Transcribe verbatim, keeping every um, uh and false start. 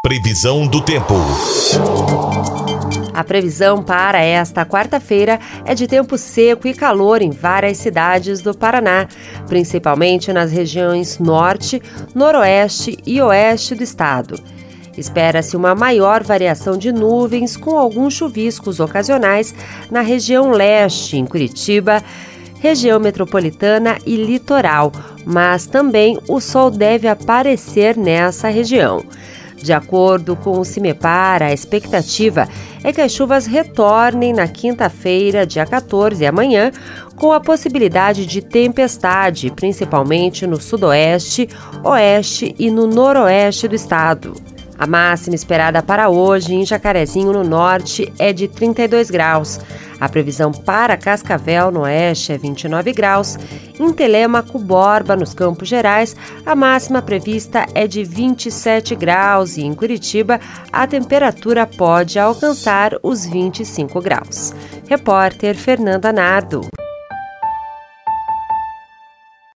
Previsão do tempo. A previsão para esta quarta-feira é de tempo seco e calor em várias cidades do Paraná, principalmente nas regiões norte, noroeste e oeste do estado. Espera-se uma maior variação de nuvens com alguns chuviscos ocasionais na região leste, em Curitiba, região metropolitana e litoral, mas também o sol deve aparecer nessa região. De acordo com o CIMEPAR, a expectativa é que as chuvas retornem na quinta-feira, dia quatorze, amanhã, com a possibilidade de tempestade, principalmente no sudoeste, oeste e no noroeste do estado. A máxima esperada para hoje em Jacarezinho, no norte, é de trinta e dois graus. A previsão para Cascavel, no oeste, é vinte e nove graus. Em Telêmaco, Borba, nos Campos Gerais, a máxima prevista é de vinte e sete graus. E em Curitiba, a temperatura pode alcançar os vinte e cinco graus. Repórter Fernanda Nardo.